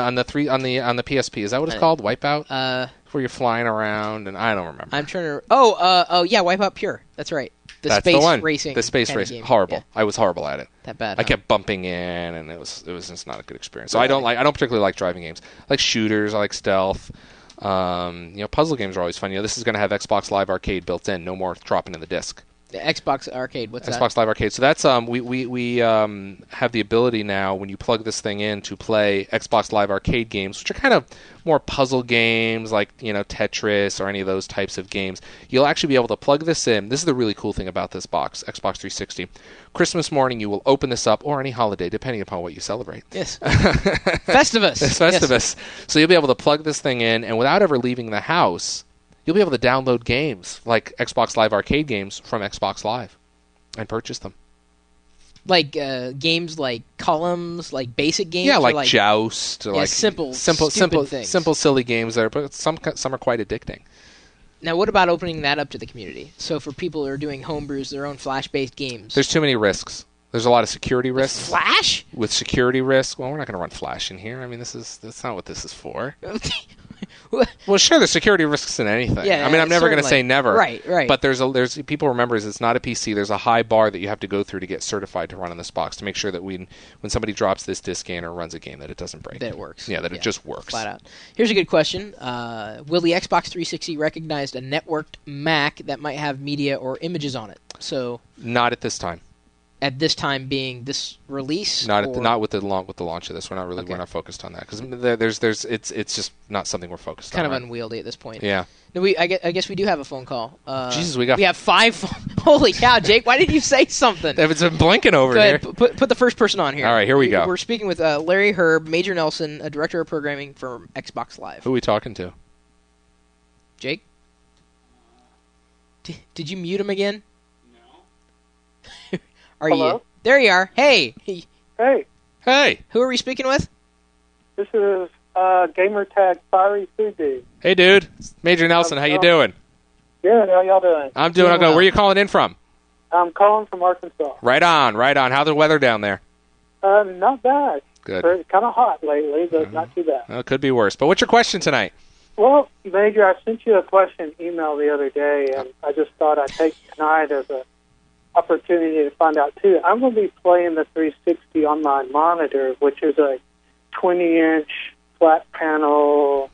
C: PSP. Is that what it's called? Wipeout. Where you're flying around, and I don't remember.
B: I'm trying to. Oh, yeah, Wipeout Pure. That's right.
C: That's
B: space
C: the one.
B: Racing.
C: The space racing. Horrible. Yeah. I was horrible at it.
B: That bad.
C: I kept bumping in, and it was just not a good experience. So I don't particularly like driving games. I like shooters. I like stealth. Puzzle games are always fun. This is going to have Xbox Live Arcade built in. No more dropping in the disc.
B: The Xbox Arcade, what's that?
C: Xbox Live Arcade. So that's we have the ability now when you plug this thing in to play Xbox Live Arcade games, which are kind of more puzzle games like Tetris or any of those types of games. You'll actually be able to plug this in. This is the really cool thing about this box, Xbox 360. Christmas morning, you will open this up, or any holiday, depending upon what you celebrate.
B: Yes. Festivus.
C: It's Festivus. Yes. So you'll be able to plug this thing in, and without ever leaving the house, you'll be able to download games like Xbox Live Arcade games from Xbox Live and purchase them.
B: Like games like Columns, like basic games?
C: Yeah, like Joust. Or like
B: simple, things.
C: Simple, silly games there, but some are quite addicting.
B: Now, what about opening that up to the community? So for people who are doing homebrews, their own Flash-based games.
C: There's too many risks. There's a lot of security risks.
B: Flash?
C: With security risks. Well, we're not going to run Flash in here. I mean, that's not what this is for. Well, sure, there's security risks in anything.
B: Yeah,
C: I mean, I'm never going to say never.
B: Right.
C: But there's people remember it's not a PC. There's a high bar that you have to go through to get certified to run on this box to make sure that when somebody drops this disc in or runs a game that it doesn't break.
B: That it works.
C: Yeah, it just works.
B: Flat out. Here's a good question. Will the Xbox 360 recognize a networked Mac that might have media or images on it? So
C: not at this time.
B: At this time being this release,
C: not with the launch of this. We're not focused on that because it's just not something we're focused
B: on. Kind of
C: right?
B: unwieldy at this point.
C: Yeah.
B: No, I guess we do have a phone call.
C: Jesus, we
B: have 5. Holy cow, Jake! Why didn't you say something?
C: It's been blinking over
B: Go
C: here.
B: Ahead, put the first person on here.
C: All right, here we go.
B: We're speaking with Larry Herb, Major Nelson, a director of programming for Xbox Live.
C: Who are we talking to?
B: Jake. Did you mute him again? No.
E: Hello?
B: There you are. Hey.
E: Hey.
B: Who are we speaking with?
E: This is Gamertag Fiery Food Dude.
C: Hey, dude. Major Nelson, how you doing?
E: Good. How y'all doing?
C: I'm doing good. Where are you calling in from?
E: I'm calling from Arkansas.
C: Right on. How's the weather down there?
E: Not bad.
C: Good.
E: It's kind of hot lately, but not too bad.
C: Well, it could be worse. But what's your question tonight?
E: Well, Major, I sent you a question email the other day, and I just thought I'd take tonight as an opportunity to find out, too. I'm going to be playing the 360 on my monitor, which is a 20-inch flat panel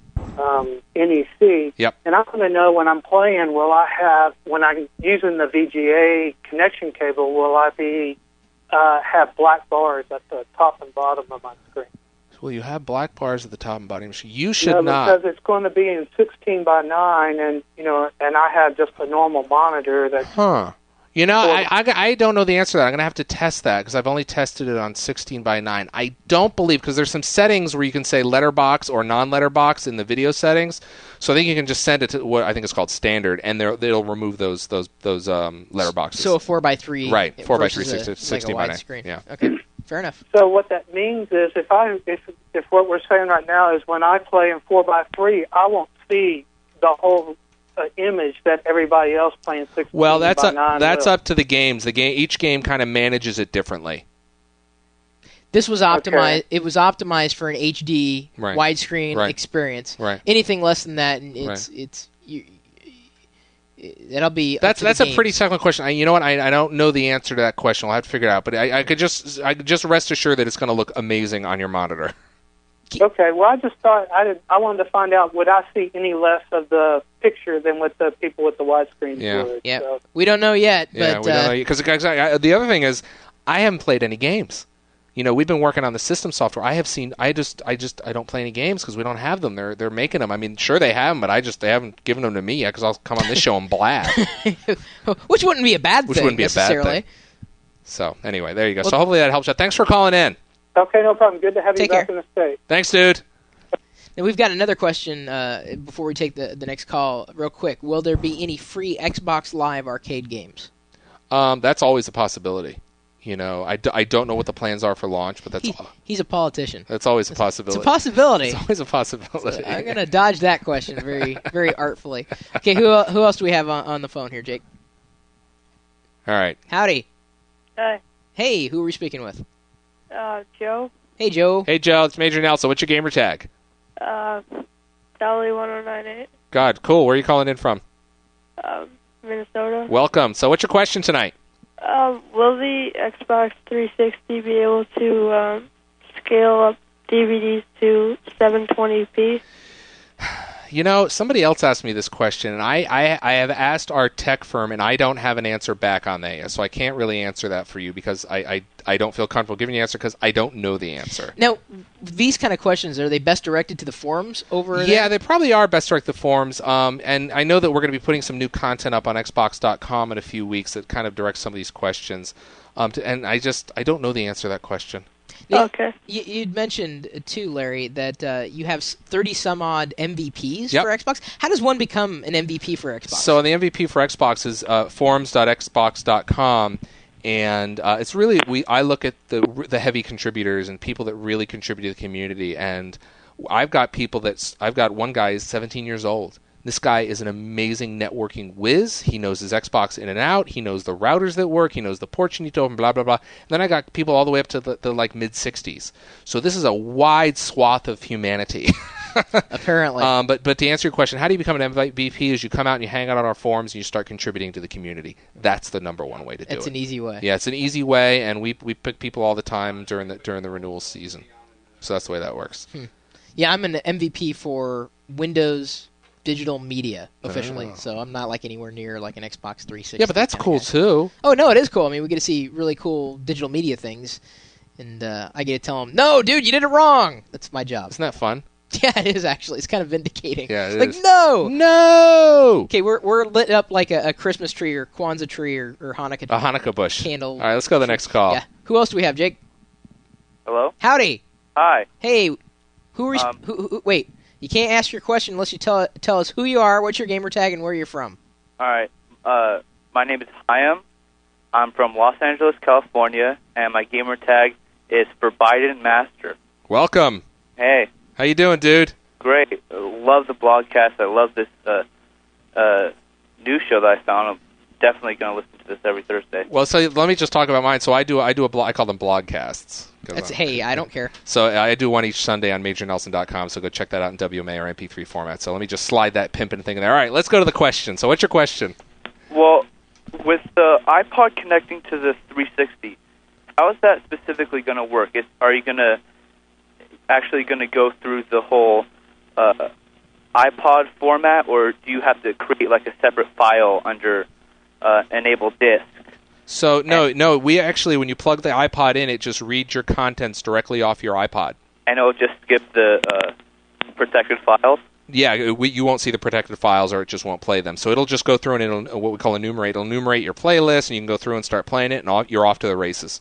E: NEC.
C: Yep.
E: And I want to know when I'm playing, when I'm using the VGA connection cable, will I be have black bars at the top and bottom of my screen?
C: Well, you have black bars at the top and bottom. You should
E: No,
C: not.
E: because it's going to be in 16:9, and and I have just a normal monitor that.
C: Huh. I don't know the answer to that. I'm going to have to test that because I've only tested it on 16:9. I don't believe, because there's some settings where you can say letterbox or non-letterbox in the video settings. So I think you can just send it to what I think is called standard, and they'll remove those letterboxes.
B: So a 4:3,
C: right? 4:3,
B: versus
C: 16:9.
B: Screen.
C: Yeah.
B: Okay. Fair enough.
E: So what that means is, if what we're saying right now is when I play in 4:3, I won't see the whole image that everybody else playing 16:9.
C: Well, that's up to the games. Each game kind of manages it differently.
B: This was optimized.
E: Okay.
B: It was optimized for an HD
C: Right.
B: widescreen experience.
C: Right.
B: Anything less than that, that'll be.
C: That's
B: up to the
C: a pretty
B: games.
C: technical question. You know what? I don't know the answer to that question. I'll have to figure it out. But I could just rest assured that it's going to look amazing on your monitor.
E: Okay, well, I just thought I wanted to find out, would I see any less of the picture than with the people with the widescreen storage?
B: Yeah.
E: So.
B: We don't know yet,
C: Yeah,
B: but
C: we don't know, because the other thing is, I haven't played any games. We've been working on the system software. I don't play any games because we don't have them. They're making them. I mean, sure they have them, but they haven't given them to me yet because I'll come on this show and blab.
B: which wouldn't be a bad
C: Which
B: thing
C: wouldn't be a bad
B: necessarily.
C: thing. So anyway, there you go. So hopefully that helps you. Thanks for calling in.
E: Okay, no problem. Good to have you
B: Take
E: back
B: care.
E: in the States.
C: Thanks, dude.
B: Now we've got another question before we take the next call. Real quick, will there be any free Xbox Live arcade games?
C: That's always a possibility. I don't know what the plans are for launch, but
B: He's a politician.
C: that's always a possibility.
B: It's a possibility.
C: It's always a possibility.
B: So I'm gonna dodge that question very, very artfully. Okay, who else do we have on the phone here, Jake?
C: All right.
B: Howdy.
F: Hi,
B: Hey, who are we speaking with?
F: Joe.
B: Hey, Joe.
C: Hey, Joe. It's Major Nelson. What's your gamer tag?
F: Dolly 1098.
C: God, cool. Where are you calling in from?
F: Minnesota.
C: Welcome. So what's your question tonight?
F: Will the Xbox 360 be able to scale up DVDs to 720p?
C: Somebody else asked me this question, and I have asked our tech firm, and I don't have an answer back on that yet, so I can't really answer that for you because I don't feel comfortable giving you an answer because I don't know the answer.
B: Now, these kind of questions, are they best directed to the forums over there?
C: Yeah, they probably are best directed to the forums, and I know that we're going to be putting some new content up on Xbox.com in a few weeks that kind of directs some of these questions, and I don't know the answer to that question.
F: Okay.
B: You'd mentioned, too, Larry, that you have 30-some-odd MVPs
C: Yep.
B: for Xbox. How does one become an MVP for Xbox?
C: So the MVP for Xbox is forums.xbox.com, and it's really I look at the heavy contributors and people that really contribute to the community, and I've got one guy is 17 years old. This guy is an amazing networking whiz. He knows his Xbox in and out. He knows the routers that work. He knows the ports you need to open, blah, blah, blah. And then I got people all the way up to the mid-60s. So this is a wide swath of humanity.
B: Apparently.
C: But to answer your question, how do you become an MVP is you come out and you hang out on our forums and you start contributing to the community. That's the number one way to do it.
B: It's an easy way.
C: Yeah, it's an easy way, and we pick people all the time during the renewal season. So that's the way that works.
B: Yeah, I'm an MVP for Windows Digital Media officially, so I'm not anywhere near an Xbox 360.
C: Yeah, but that's cool
B: guy.
C: too.
B: Oh no, it is cool. I mean, we get to see really cool digital media things, and I get to tell them, "No, dude, you did it wrong." That's my job.
C: Isn't that fun?
B: Yeah, it is actually. It's kind of vindicating.
C: Yeah, it
B: it's
C: is.
B: No. Okay, we're lit up like a Christmas tree or Kwanzaa tree or Hanukkah.
C: A Hanukkah bush.
B: Candle.
C: All right, let's go to the next call.
B: Yeah. Who else do we have, Jake?
G: Hello?
B: Howdy.
G: Hi.
B: Hey, who wait. You can't ask your question unless you tell us who you are, what's your gamer tag, and where you're from.
G: All right. My name is Hyam. I'm from Los Angeles, California, and my gamer tag is Forbidden Master.
C: Welcome.
G: Hey.
C: How you doing, dude?
G: Great. Love the blogcast. I love this news show that I found. I'm definitely going to listen to this every Thursday.
C: Well, so let me just talk about mine. So I do a blog. I call them blogcasts.
B: Hey, I don't care.
C: So I do one each Sunday on MajorNelson.com, so go check that out in WMA or MP3 format. So let me just slide that pimpin' thing in there. All right, let's go to the question. So what's your question?
G: Well, with the iPod connecting to the 360, how is that specifically going to work? Are you going to actually going to go through the whole iPod format, or do you have to create like a separate file under enable disk?
C: So no. We actually, when you plug the iPod in, it just reads your contents directly off your iPod.
G: And it'll just skip the protected files?
C: Yeah, you won't see the protected files, or it just won't play them. So it'll just go through and it'll what we call enumerate. It'll enumerate your playlist, and you can go through and start playing it, and you're off to the races.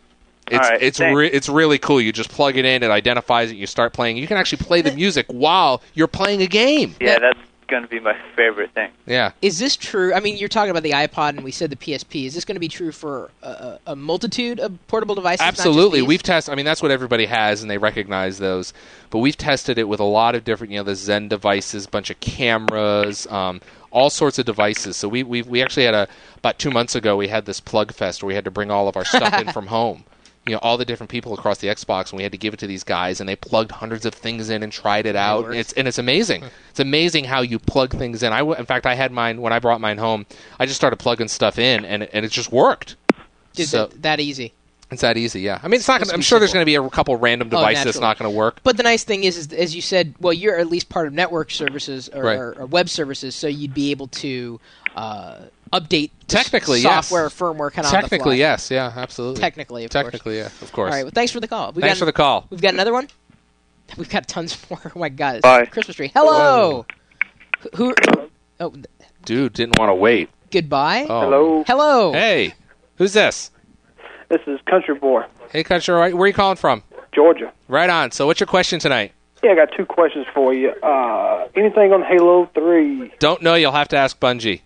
C: It's really cool. You just plug it in, it identifies it, you start playing. You can actually play the music while you're playing a game.
G: Yeah, that's going to be my favorite thing.
C: Yeah.
B: Is this true? I mean, you're talking about the iPod, and we said the PSP. Is this going to be true for a multitude of portable devices?
C: Absolutely. We've tested. I mean, that's what everybody has, and they recognize those. But we've tested it with a lot of different, the Zen devices, bunch of cameras, all sorts of devices. So we actually had about 2 months ago, we had this plug fest where we had to bring all of our stuff in from home. All the different people across the Xbox, and we had to give it to these guys, and they plugged hundreds of things in and tried it out. It's amazing. It's amazing how you plug things in. In fact, I had mine when I brought mine home. I just started plugging stuff in, and it just worked.
B: That easy.
C: It's that easy, yeah. I mean, it's not. I'm sure there's going to be a couple random devices that's not going to work.
B: But the nice thing is, as you said, well, you're at least part of network services or web services, so you'd be able to update
C: technically
B: software or firmware kind of on the fly.
C: Technically, yes, yeah, absolutely.
B: Technically, of course.
C: Yeah, of course.
B: All right, well, thanks for the call.
C: Thanks for the call.
B: We've got another one? We've got tons more. Oh, my God.
G: Bye.
B: Christmas tree. Hello! Who? Oh,
C: dude, didn't want to wait.
B: Goodbye?
C: Oh.
B: Hello!
C: Hey, who's this?
H: This is Country Boy.
C: Hey, Country, where are you calling from?
H: Georgia.
C: Right on. So what's your question tonight?
H: Yeah, I got 2 questions for you. Anything on Halo 3?
C: Don't know. You'll have to ask Bungie.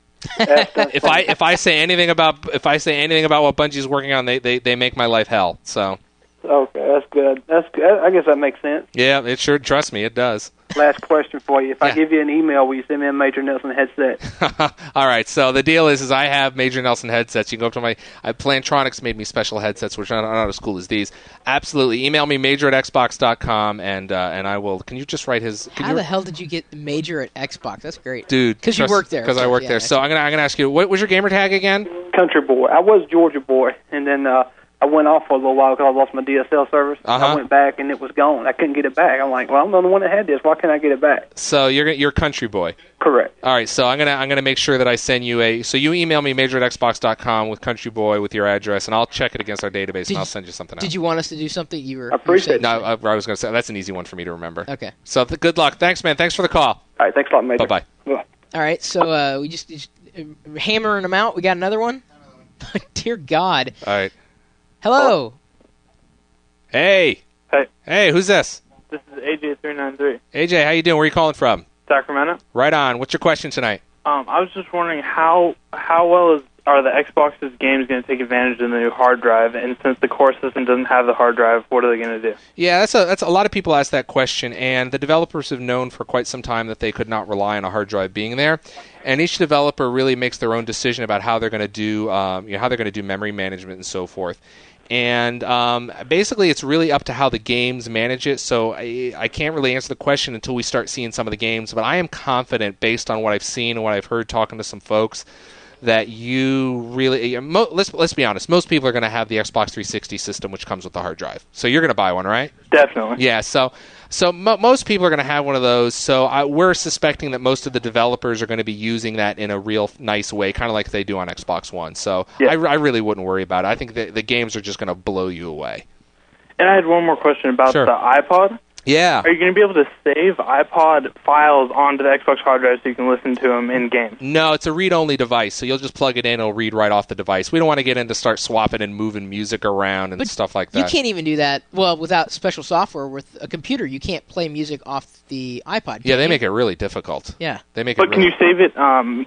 C: If I say anything about what Bungie's working on, they make my life hell. So.
H: Okay, that's good. I guess that makes sense.
C: Yeah, it sure. Trust me, it does.
H: Last question for you. If I give you an email, will you send me a Major Nelson headset?
C: All right. So the deal is I have Major Nelson headsets. You can go up to Plantronics made me special headsets, which are not as cool as these. Absolutely. Email me major@xbox.com, and I will. Can you just write his?
B: How the hell did you get Major at Xbox? That's great,
C: dude.
B: Because you worked there.
C: Because I worked there. So I'm gonna ask you, what was your gamer tag again?
H: Country Boy. I was Georgia Boy, and then I went off for a little while because I lost my DSL service. I went back and it was gone. I couldn't get it back. I'm like, well, I'm the one that had this. Why can't I get it back?
C: So you're Country Boy.
H: Correct.
C: All right. So I'm gonna make sure that I send you So you email me major@xbox.com with Country Boy with your address, and I'll check it against our database, and I'll send you something out.
B: Did you want us to do something?
H: I appreciate it.
C: No, I was gonna say that's an easy one for me to remember.
B: Okay.
C: So good luck. Thanks, man. Thanks for the call.
H: All right. Thanks a lot, Major.
C: Bye.
H: All
B: right. So we just hammering them out. We got another one. Dear God.
C: All right.
B: Hello.
C: Hey. Hey, who's this?
I: This is AJ393.
C: AJ, how you doing? Where are you calling from?
I: Sacramento.
C: Right on. What's your question tonight?
I: I was just wondering how well are the Xbox's games going to take advantage of the new hard drive? And since the core system doesn't have the hard drive, what are they going to do?
C: Yeah, that's a lot of people ask that question, and the developers have known for quite some time that they could not rely on a hard drive being there. And each developer really makes their own decision about how they're going to do how they're going to do memory management and so forth. And basically, it's really up to how the games manage it. So I can't really answer the question until we start seeing some of the games. But I am confident, based on what I've seen and what I've heard talking to some folks, that you really let's be honest. Most people are going to have the Xbox 360 system, which comes with the hard drive. So you're going to buy one, right?
I: Definitely.
C: Yeah. So most people are going to have one of those. So we're suspecting that most of the developers are going to be using that in a real nice way, kind of like they do on Xbox One. So yeah. I really wouldn't worry about it. I think the games are just going to blow you away.
I: And I had one more question about the iPod.
C: Yeah.
I: Are you going to be able to save iPod files onto the Xbox hard drive so you can listen to them in game?
C: No, it's a read-only device, so you'll just plug it in, it'll read right off the device. We don't want to get into start swapping and moving music around and stuff like that.
B: You can't even do that, without special software with a computer. You can't play music off the iPod.
C: Yeah, they make it really difficult.
B: Yeah.
C: They make
I: But can you save it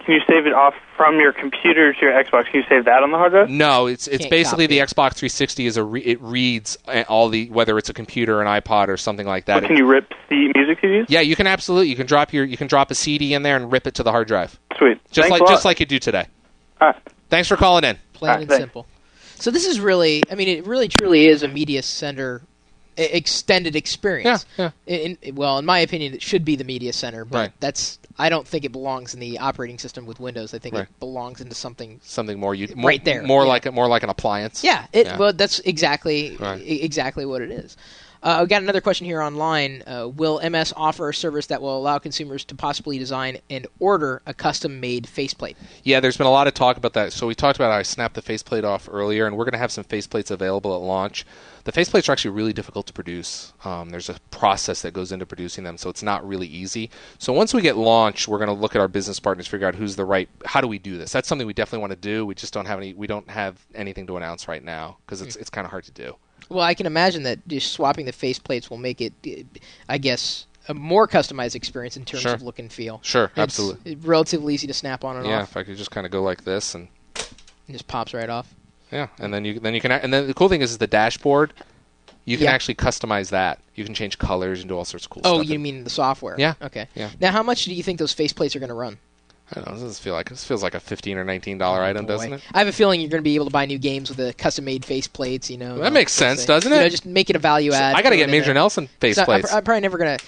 I: off from your computer to your Xbox? Can you save that on the hard drive?
C: No, it's basically the Xbox 360 it reads all the, whether it's a computer, an iPod, or something like that.
I: But can you rip the music CDs?
C: Yeah, you can absolutely. You can drop a CD in there and rip it to the hard drive.
I: Sweet.
C: Just like you do today.
I: All right.
C: Thanks for calling in.
B: Plain and simple. So this is really, it really truly is a media center extended experience.
C: Yeah.
B: In my opinion, it should be the media center, but I don't think it belongs in the operating system with Windows. I think it belongs into something more right there,
C: more like an appliance.
B: Yeah. Well, that's exactly what it is. I've got another question here online. Will MS offer a service that will allow consumers to possibly design and order a custom-made faceplate?
C: Yeah, there's been a lot of talk about that. So we talked about how I snapped the faceplate off earlier, and we're going to have some faceplates available at launch. The faceplates are actually really difficult to produce. There's a process that goes into producing them, so it's not really easy. So once we get launched, we're going to look at our business partners, figure out who's the right. How do we do this? That's something we definitely want to do. We just don't have any. We don't have anything to announce right now because it's kind of hard to do.
B: Well, I can imagine that just swapping the faceplates will make it, I guess, a more customized experience in terms of look and feel.
C: Sure, absolutely.
B: It's relatively easy to snap on and off.
C: Yeah, if I could just kind of go like this and
B: it just pops right off.
C: Yeah, and then you can. And then the cool thing is the dashboard. You can actually customize that. You can change colors and do all sorts of cool stuff.
B: Oh, you mean the software?
C: Yeah.
B: Okay.
C: Yeah.
B: Now, how much do you think those faceplates are going to run?
C: I don't know. This feels like a $15 or $19 item, doesn't it?
B: I have a feeling you're going to be able to buy new games with the custom-made faceplates. You know,
C: that makes sense, doesn't it?
B: Just make it a value add.
C: I got to get Major Nelson faceplates.
B: I'm probably never going to.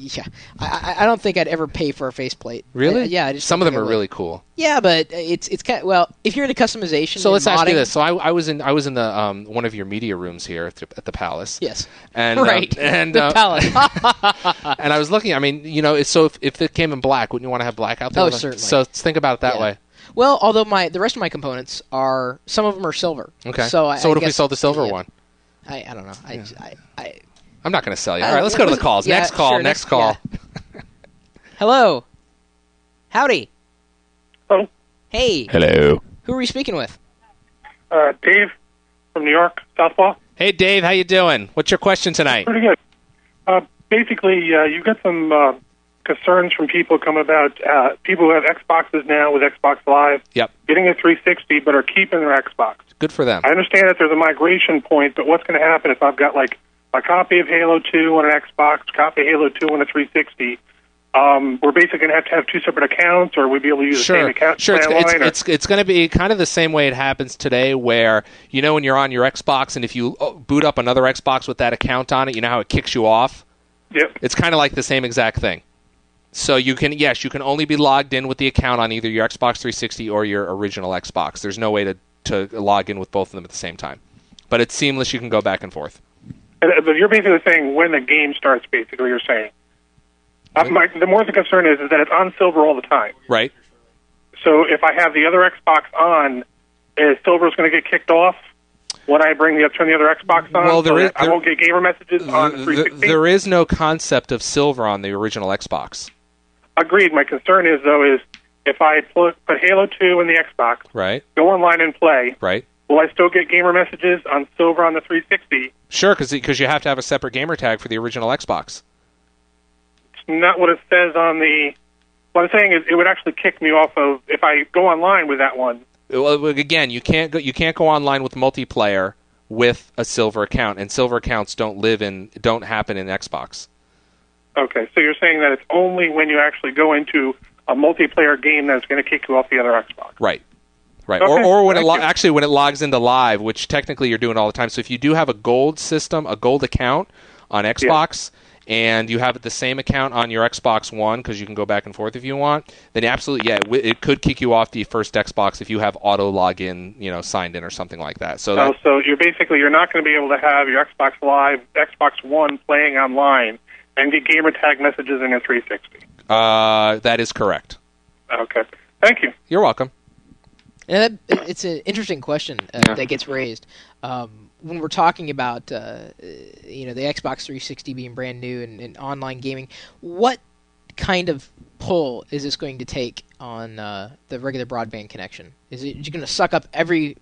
B: I don't think I'd ever pay for a faceplate.
C: Really?
B: Yeah.
C: Some of them are really cool.
B: Yeah, but it's kind of, well, if you're into customization.
C: So let's
B: modding,
C: ask you this. So I was in the one of your media rooms here at the Palace.
B: Yes.
C: And
B: the Palace.
C: And I was looking. I mean, so if it came in black, wouldn't you want to have black out there?
B: Oh, certainly.
C: So let's think about it that way.
B: Well, although the rest of my components are, some of them are silver.
C: Okay.
B: So
C: what if we sold the silver one?
B: I don't know.
C: I'm not going to sell you. All right, let's go to the calls.
B: Yeah,
C: next call.
B: sure,
C: next call.
B: Yeah. Hello. Howdy.
J: Hello.
B: Hey.
C: Hello.
B: Who are we speaking with?
J: Dave from New York, Southpaw.
C: Hey, Dave. How you doing? What's your question tonight?
J: Pretty good. Basically, you've got some concerns from people coming about people who have Xboxes now with Xbox Live.
C: Yep.
J: Getting a 360, but are keeping their Xbox.
C: Good for them.
J: I understand that there's a migration point, but what's going to happen if I've got like a copy of Halo 2 on an Xbox, copy of Halo 2 on a 360? We're basically going to have two separate accounts, or we'd be able to use the same account.
C: Sure, it's going to be kind of the same way it happens today, where when you're on your Xbox, and if you boot up another Xbox with that account on it, you know how it kicks you off?
J: Yep.
C: It's kind of like the same exact thing. So you can only be logged in with the account on either your Xbox 360 or your original Xbox. There's no way to log in with both of them at the same time. But it's seamless. You can go back and forth.
J: But you're basically saying when the game starts, basically, you're saying. The more the concern is that it's on silver all the time.
C: Right.
J: So if I have the other Xbox on, is silver's going to get kicked off when I turn the other Xbox on?
C: Well,
J: I won't get gamer messages on 360?
C: There is no concept of silver on the original Xbox.
J: Agreed. My concern is, though, is if I put Halo 2 in the Xbox,
C: right,
J: go online and play,
C: right,
J: will I still get gamer messages on silver on the 360?
C: Sure, because you have to have a separate gamer tag for the original Xbox.
J: It's not what it says on the... What I'm saying is it would actually kick me off of... If I go online with that one...
C: Well, again, you can't go online with multiplayer with a silver account, and silver accounts don't happen in Xbox.
J: Okay, so you're saying that it's only when you actually go into a multiplayer game that's going to kick you off the other Xbox.
C: Right.
J: Okay,
C: or when when it logs into Live, which technically you're doing all the time. So if you do have a gold system, a gold account on Xbox, and you have the same account on your Xbox One, because you can go back and forth if you want, then absolutely, it could kick you off the first Xbox if you have auto login, signed in or something like that. So
J: you're not going to be able to have your Xbox Live, Xbox One playing online and get gamer tag messages in a 360.
C: That is correct.
J: Okay. Thank you.
C: You're welcome.
B: And it's an interesting question that gets raised. When we're talking about the Xbox 360 being brand new and online gaming, what kind of pull is this going to take on the regular broadband connection? Is it going to suck up every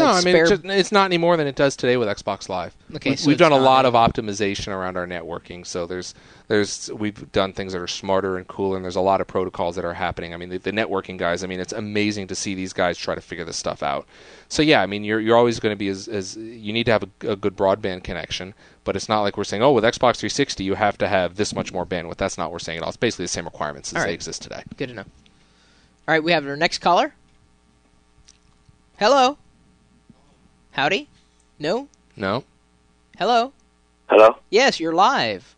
C: it's not any more than it does today with Xbox Live.
B: Okay,
C: we've done a lot of optimization around our networking, so we've done things that are smarter and cooler, and there's a lot of protocols that are happening. I mean, the networking guys, it's amazing to see these guys try to figure this stuff out. So yeah, you're always going to be as you need to have a good broadband connection, but it's not like we're saying, with Xbox 360 you have to have this much more bandwidth. That's not what we're saying at all. It's basically the same requirements as they exist today.
B: Good to know. All right, we have our next caller. Hello. Howdy. No. Hello.
K: Hello.
B: Yes, you're live.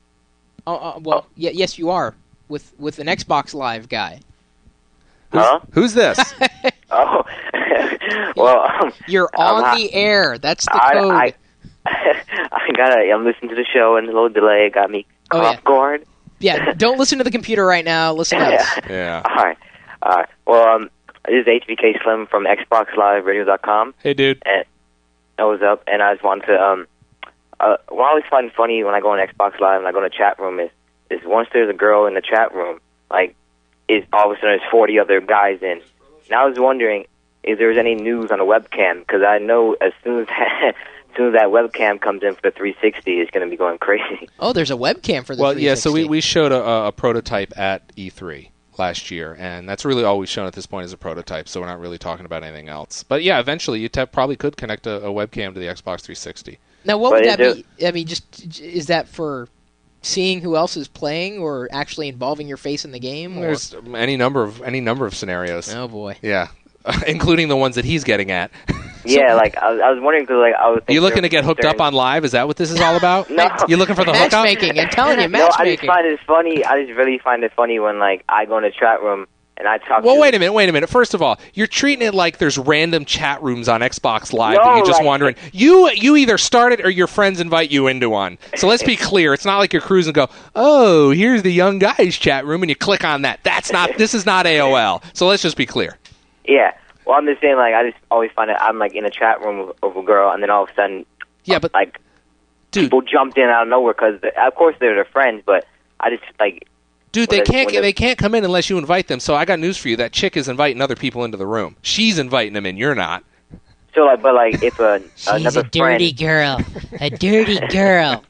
B: Yes, you are with an Xbox Live guy.
C: Who's this?
K: Oh, well,
B: you're on the air. That's the code.
K: I'm listening to the show, and the little delay got me off guard.
B: Yeah, don't listen to the computer right now. Listen to us.
C: Yeah.
K: All right. Well, this is HBK Slim from XboxLiveRadio.com.
C: Hey, dude.
K: And what's up? And I just wanted to, what I always find funny when I go on Xbox Live and I go in the chat room is once there's a girl in the chat room, like, all of a sudden there's 40 other guys in. And I was wondering if there's any news on the webcam, because I know as soon as that webcam comes in for the 360, it's going to be going crazy.
B: Oh, there's a webcam for the 360.
C: Well, yeah, so we showed a prototype at E3 last year, and that's really all we've shown at this point is a prototype, so we're not really talking about anything else. But yeah, eventually you probably could connect a webcam to the Xbox 360.
B: Now, what would that be? I mean, is that for seeing who else is playing, or actually involving your face in the game? Or?
C: There's any number of scenarios.
B: Oh boy.
C: Yeah, including the ones that he's getting at.
K: Yeah, like I was wondering because I was.
C: Are you looking to get hooked up on live? Is that what this is all about?
K: No,
C: you looking for the hookup?
B: Matchmaking. I'm telling you,
K: matchmaking.
B: matchmaking.
K: No, I just find it funny. I just really find it funny when like I go in the chat room and I talk.
C: Well, wait a minute. First of all, you're treating it like there's random chat rooms on Xbox Live that you're just wandering. You either start it or your friends invite you into one. So let's be clear. It's not like you're cruising and go, oh, here's the young guys chat room, and you click on that. This is not AOL. So let's just be clear.
K: Yeah. Well, I'm just saying, like, I just always find it, I'm, like, in a chat room of a girl, and then all of a sudden, like, people jumped in out of nowhere, because, of course, they're their friends, but I just, like...
C: Dude, they can't come in unless you invite them, so I got news for you. That chick is inviting other people into the room. She's inviting them in, you're not.
K: So, like, but, like, if another friend...
B: She's a dirty girl. A dirty girl.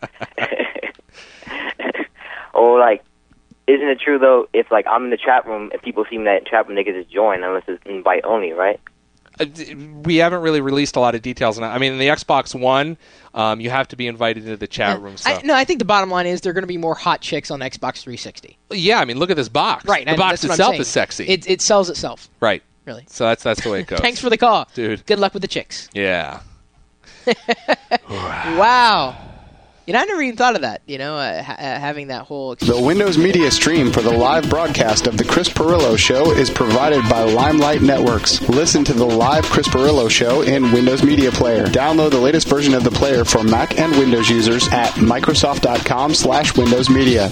K: Or, like... Isn't it true, though, if, like, I'm in the chat room, if people see me in that chat room, they can just join, unless it's invite only, right?
C: We haven't really released a lot of details on that. I mean, in the Xbox One, you have to be invited into the chat room. So.
B: I think the bottom line is there are going to be more hot chicks on Xbox 360.
C: Yeah, I mean, look at this box.
B: Right.
C: The box itself is sexy.
B: It sells itself.
C: Right.
B: Really.
C: So that's the way it goes.
B: Thanks for the call.
C: Dude.
B: Good luck with the chicks.
C: Yeah.
B: Wow. You know, I never even thought of that, having that whole...
A: The Windows Media stream for the live broadcast of The Chris Pirillo Show is provided by Limelight Networks. Listen to the live Chris Pirillo Show in Windows Media Player. Download the latest version of the player for Mac and Windows users at Microsoft.com/Windows Media.